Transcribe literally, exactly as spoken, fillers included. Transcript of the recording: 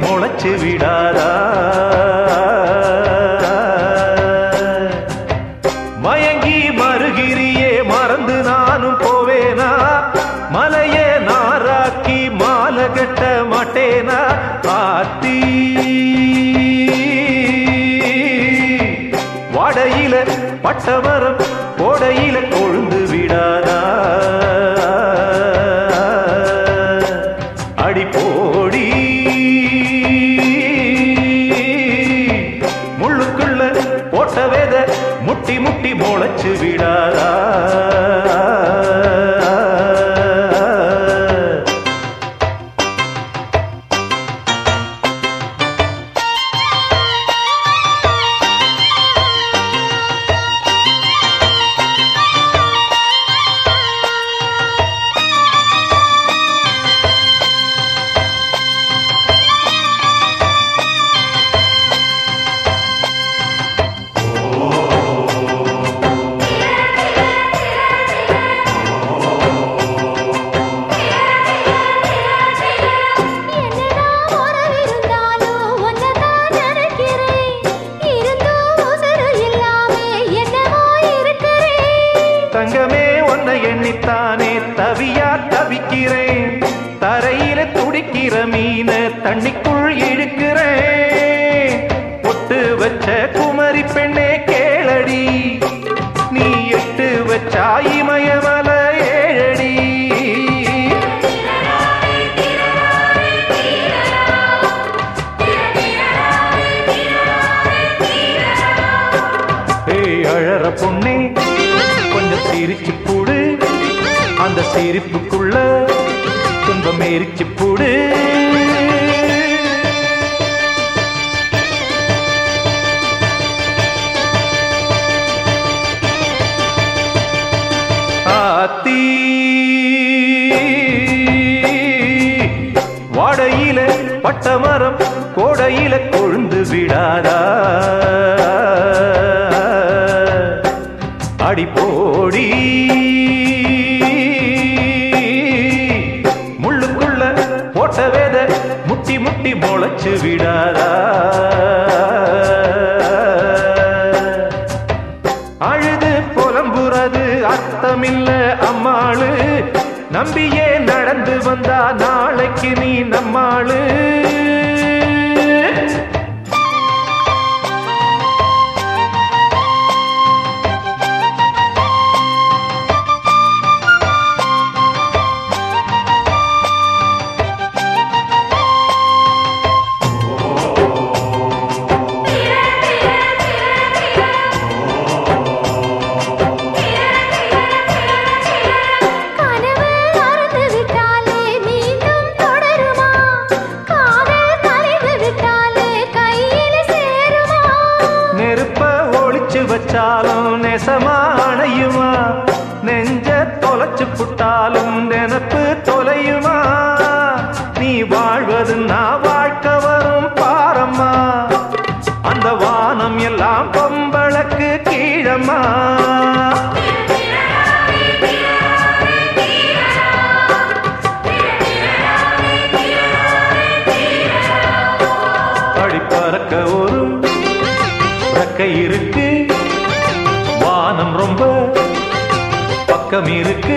முளைச்சு விடாதா மயங்கி மருகிரியே மறந்து நானும் போவேனா மலையே நாராக்கி மாலை கட்ட மாட்டேனா ஆத்தி வாடையில பட்டமரம் கோடையில கொழுந்து விடாதா அடி போடி முள்ளுக்குள்ள போட்ட வேத முட்டி முட்டி முளைச்சு விடாதா தங்கமே உன்னை எண்ணித்தானே தவியா தவிக்கிறேன் தரையில துடிக்கிற மீன தண்ணிக்குள் இழுக்கிறேன் பொட்டு வச்ச குமரி பெண்ணே கேளடி நீ எட்டு வச்சா இமயமல ஏழடி ஏய் அழற பொண்ணே கொஞ்சம் சிரிச்சு போடு அந்த சிரிப்புக்குள்ள துன்பம் எரிச்சு போடு ஆத்தி வாடையில பட்டமரம் கோடையில கொழுந்து விடாதா அடி போடி முள்ளுக்குள்ள போட்ட வேத முட்டி முட்டி முளைச்சு விடாதா அழுது புலம்புறது அர்த்தமில்ல அம்மாளு நம்பியே நடந்து வந்தா நாளைக்கு நீ நம்மாளு வச்சாலும் நெசமா அணையுமா நெஞ்ச தொலைச்சு புட்டாலும் நினப்பு தொலையுமா நீ வாழ்வது நான் வாழ்க்கை வரும் பாரம்மா அந்த வானம் எல்லாம் பொம்பளக்கு கீழம்மா படி பறக்க ஒரு ரெக்கை இருக்கு வானம் ரொம்ப பக்கம் இருக்கு